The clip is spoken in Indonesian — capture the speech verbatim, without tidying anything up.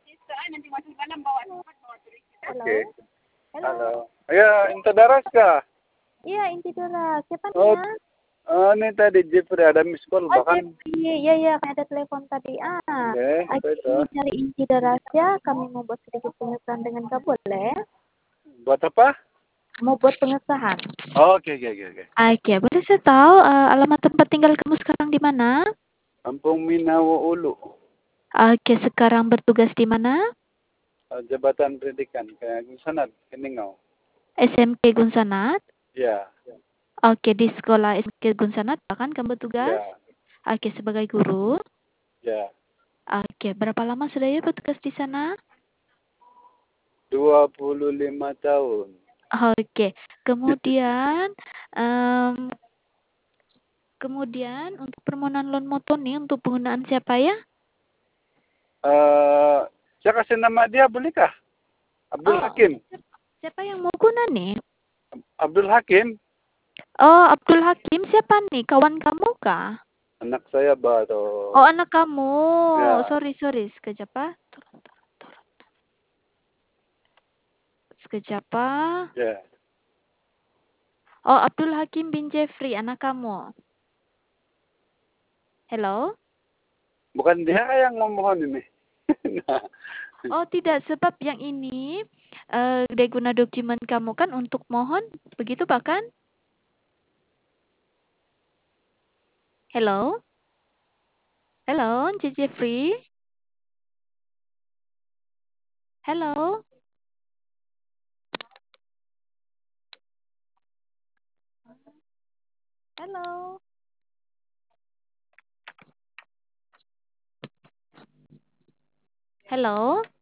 Halo. Oke. Halo. Halo. Ya, Inta Daras kah? Iya, Inti Dora. Siapa nih Oh, ya? oh, ini tadi Jeffrey ada miss call Oh, bahkan. Jeffrey. Iya, iya, kayak ada telepon tadi. Ah, Oke, apa itu? ini dari Inti Dora ya. Kami mau buat sedikit pengesahan dengan kamu, boleh? Buat apa? Mau buat pengesahan. Oh, oke, oke, oke, oke. Oke, boleh saya tahu uh, alamat tempat tinggal kamu sekarang di mana? Kampung Minawo Ulu. Oke, sekarang bertugas di mana? Uh, Jabatan Pendidikan kayak Sanad, Keningau. S M K Gunsanat. Ya. Oke, di sekolah S M K Gunsanat bahkan kamu bertugas? Ya. Oke, sebagai guru. Ya. Oke, berapa lama sudah ya bertugas di sana? dua puluh lima tahun. Oke, kemudian um, kemudian untuk permohonan loan motor nih untuk penggunaan siapa ya? Uh, saya kasih nama dia bolehkah? Abdul Oh, Hakim. siapa yang mau guna nih? Abdul Hakim. Oh, Abdul Hakim siapa nih? Kawan kamu kah? Anak saya baru. Oh, anak kamu. Ya. Sorry, sorry. Sekejap, Pak. Turun, turun, turun. Sekejap, Pak. Ya. Oh, Abdul Hakim bin Jeffrey, anak kamu. Hello? Bukan dia yang memohon ini. Nah. Oh, tidak. Sebab yang ini, uh, dia guna dokumen kamu kan untuk mohon. Begitu, Pak, kan? Hello? Hello, J. Jeffrey? Hello? Hello? Hello?